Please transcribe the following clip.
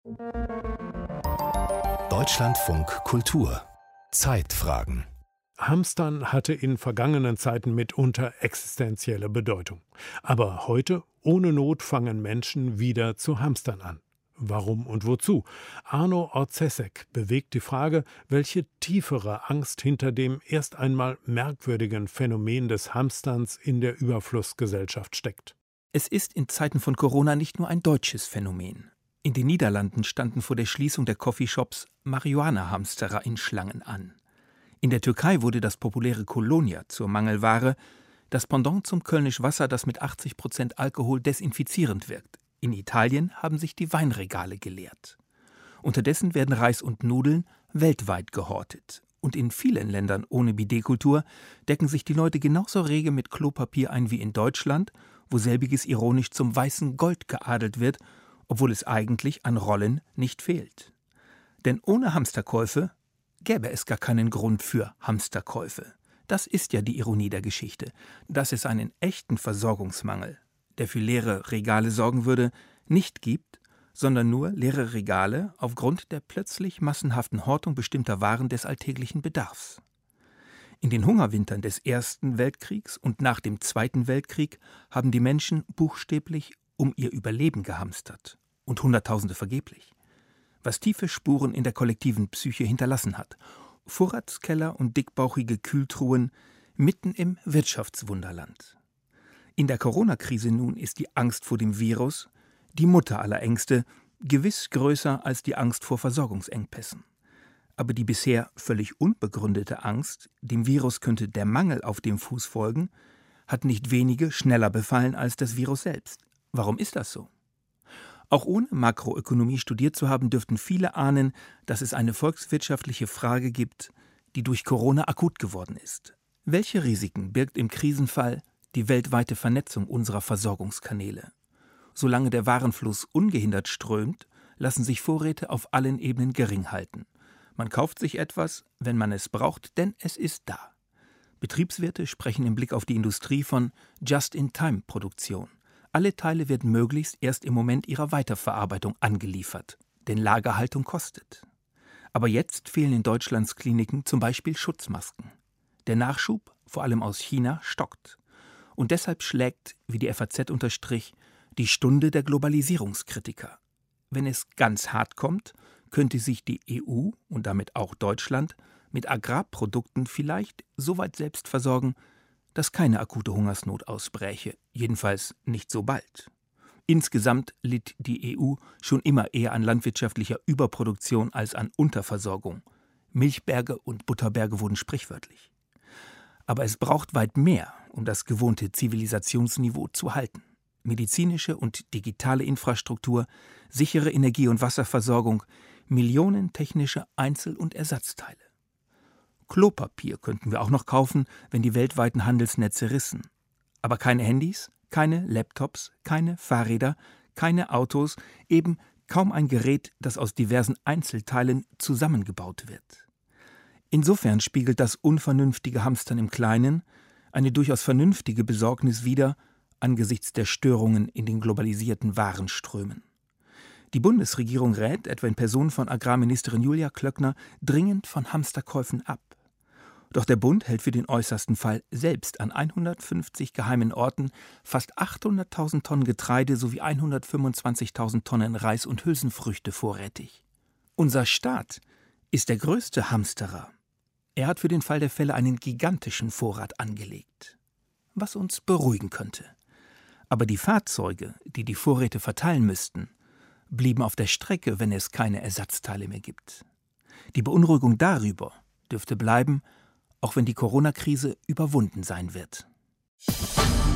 Deutschlandfunk Kultur Zeitfragen. Hamstern hatte in vergangenen Zeiten mitunter existenzielle Bedeutung. Aber heute, ohne Not, fangen Menschen wieder zu hamstern an. Warum und wozu? Arno Orzesek bewegt die Frage, welche tiefere Angst hinter dem erst einmal merkwürdigen Phänomen des Hamsterns in der Überflussgesellschaft steckt. Es ist in Zeiten von Corona nicht nur ein deutsches Phänomen. In den Niederlanden standen vor der Schließung der Coffeeshops Marihuana-Hamsterer in Schlangen an. In der Türkei wurde das populäre Kolonia zur Mangelware, das Pendant zum Kölnisch Wasser, das mit 80% Alkohol desinfizierend wirkt. In Italien haben sich die Weinregale geleert. Unterdessen werden Reis und Nudeln weltweit gehortet. Und in vielen Ländern ohne Bidetkultur decken sich die Leute genauso rege mit Klopapier ein wie in Deutschland, wo selbiges ironisch zum weißen Gold geadelt wird, obwohl es eigentlich an Rollen nicht fehlt. Denn ohne Hamsterkäufe gäbe es gar keinen Grund für Hamsterkäufe. Das ist ja die Ironie der Geschichte, dass es einen echten Versorgungsmangel, der für leere Regale sorgen würde, nicht gibt, sondern nur leere Regale aufgrund der plötzlich massenhaften Hortung bestimmter Waren des alltäglichen Bedarfs. In den Hungerwintern des Ersten Weltkriegs und nach dem Zweiten Weltkrieg haben die Menschen buchstäblich um ihr Überleben gehamstert und Hunderttausende vergeblich, was tiefe Spuren in der kollektiven Psyche hinterlassen hat. Vorratskeller und dickbauchige Kühltruhen mitten im Wirtschaftswunderland. In der Corona-Krise nun ist die Angst vor dem Virus, die Mutter aller Ängste, gewiss größer als die Angst vor Versorgungsengpässen. Aber die bisher völlig unbegründete Angst, dem Virus könnte der Mangel auf dem Fuß folgen, hat nicht wenige schneller befallen als das Virus selbst. Warum ist das so? Auch ohne Makroökonomie studiert zu haben, dürften viele ahnen, dass es eine volkswirtschaftliche Frage gibt, die durch Corona akut geworden ist. Welche Risiken birgt im Krisenfall die weltweite Vernetzung unserer Versorgungskanäle? Solange der Warenfluss ungehindert strömt, lassen sich Vorräte auf allen Ebenen gering halten. Man kauft sich etwas, wenn man es braucht, denn es ist da. Betriebswirte sprechen im Blick auf die Industrie von Just-in-Time-Produktion. Alle Teile werden möglichst erst im Moment ihrer Weiterverarbeitung angeliefert, denn Lagerhaltung kostet. Aber jetzt fehlen in Deutschlands Kliniken zum Beispiel Schutzmasken. Der Nachschub, vor allem aus China, stockt. Und deshalb schlägt, wie die FAZ unterstrich, die Stunde der Globalisierungskritiker. Wenn es ganz hart kommt, könnte sich die EU und damit auch Deutschland mit Agrarprodukten vielleicht so weit selbst versorgen, dass keine akute Hungersnot ausbräche, jedenfalls nicht so bald. Insgesamt litt die EU schon immer eher an landwirtschaftlicher Überproduktion als an Unterversorgung. Milchberge und Butterberge wurden sprichwörtlich. Aber es braucht weit mehr, um das gewohnte Zivilisationsniveau zu halten. Medizinische und digitale Infrastruktur, sichere Energie- und Wasserversorgung, Millionen technische Einzel- und Ersatzteile. Klopapier könnten wir auch noch kaufen, wenn die weltweiten Handelsnetze rissen. Aber keine Handys, keine Laptops, keine Fahrräder, keine Autos, eben kaum ein Gerät, das aus diversen Einzelteilen zusammengebaut wird. Insofern spiegelt das unvernünftige Hamstern im Kleinen eine durchaus vernünftige Besorgnis wider angesichts der Störungen in den globalisierten Warenströmen. Die Bundesregierung rät, etwa in Person von Agrarministerin Julia Klöckner, dringend von Hamsterkäufen ab. Doch der Bund hält für den äußersten Fall selbst an 150 geheimen Orten fast 800.000 Tonnen Getreide sowie 125.000 Tonnen Reis und Hülsenfrüchte vorrätig. Unser Staat ist der größte Hamsterer. Er hat für den Fall der Fälle einen gigantischen Vorrat angelegt, was uns beruhigen könnte. Aber die Fahrzeuge, die die Vorräte verteilen müssten, blieben auf der Strecke, wenn es keine Ersatzteile mehr gibt. Die Beunruhigung darüber dürfte bleiben, auch wenn die Corona-Krise überwunden sein wird.